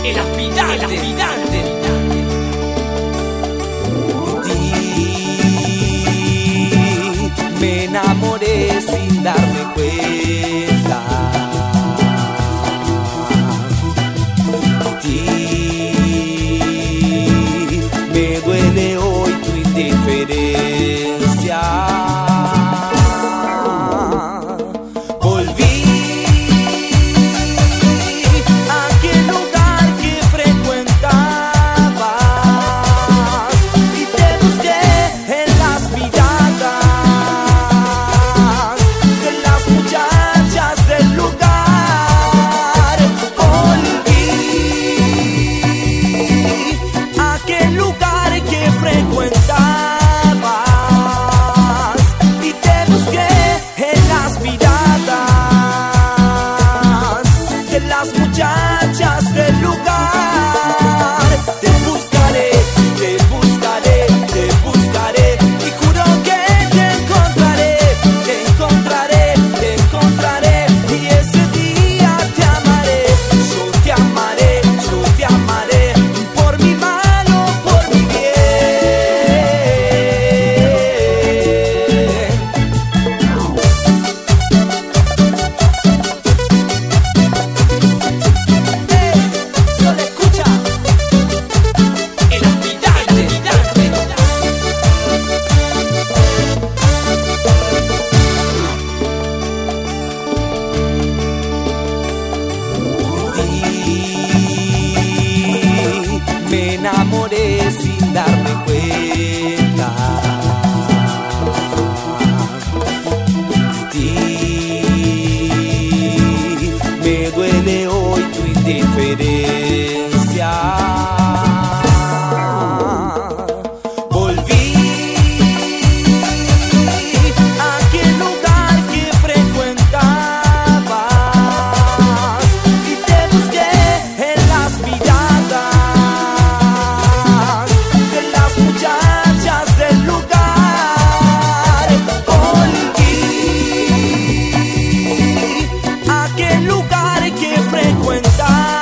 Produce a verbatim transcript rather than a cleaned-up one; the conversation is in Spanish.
el aspirante, el aspirante. De ti me enamoré sin darme cuenta. De ti me duele hoy tu indiferencia. Muchachas del lugar, te buscaré, te buscaré, te buscaré y juro que te encontraré, te encontraré, te encontraré y ese día te amaré, yo te amaré, yo te amaré por mi mal o por mi bien. Me enamoré sin darme cuenta. De ti me duele hoy tu indiferencia. Volví a aquel lugar que frecuentabas y te busqué en las miradas lugar que frecuentar.